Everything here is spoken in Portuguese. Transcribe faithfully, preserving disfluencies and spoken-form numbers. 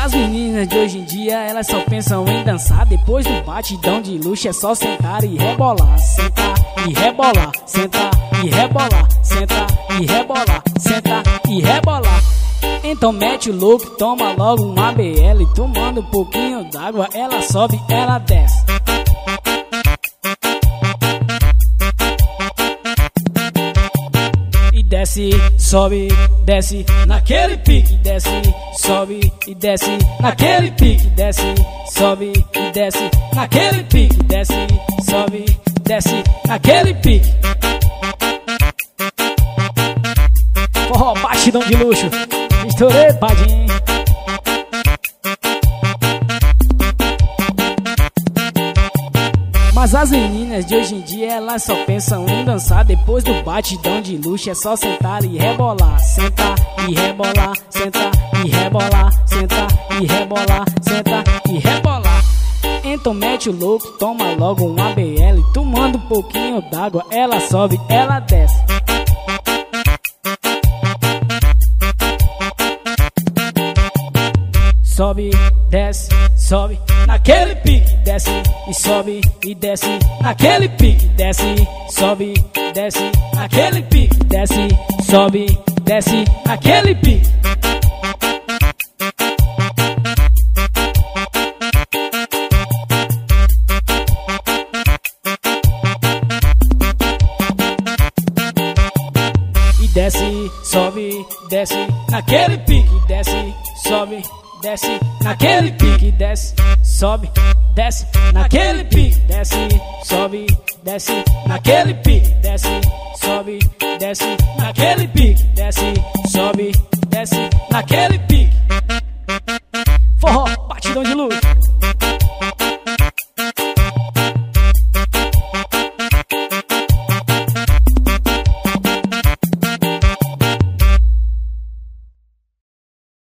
as meninas de hoje em dia, elas só pensam em dançar. Depois do batidão de luxo é só sentar e rebolar. Sentar e rebolar, sentar e rebolar, sentar e rebolar, sentar e rebolar. Então mete o louco, toma logo uma B L. Tomando um pouquinho d'água, ela sobe, ela desce. Desce, sobe, desce, naquele pique. Desce, sobe e desce, naquele pique. Desce, sobe e desce, naquele pique. Desce, sobe, desce, naquele pique. Forró, batidão de luxo. Estourei, padinho. Mas as meninas de hoje em dia, elas só pensam em dançar. Depois do batidão de luxo é só sentar e rebolar. Sentar e rebolar, sentar e rebolar, sentar e rebolar, sentar e rebolar. Então mete o louco, toma logo uma B L. Tomando um pouquinho d'água, ela sobe, ela desce. Sobe, desce, sobe, naquele pique. Desce e sobe e desce, naquele pique. Desce, sobe, desce, naquele pique. Desce, sobe, desce, naquele pique. E desce, sobe, desce, naquele pique. Desce, sobe, desce, naquele pique. Desce, sobe, desce, naquele pique. Desce, sobe, desce, naquele pique. Desce, sobe, desce, naquele pique. Desce, sobe, desce, naquele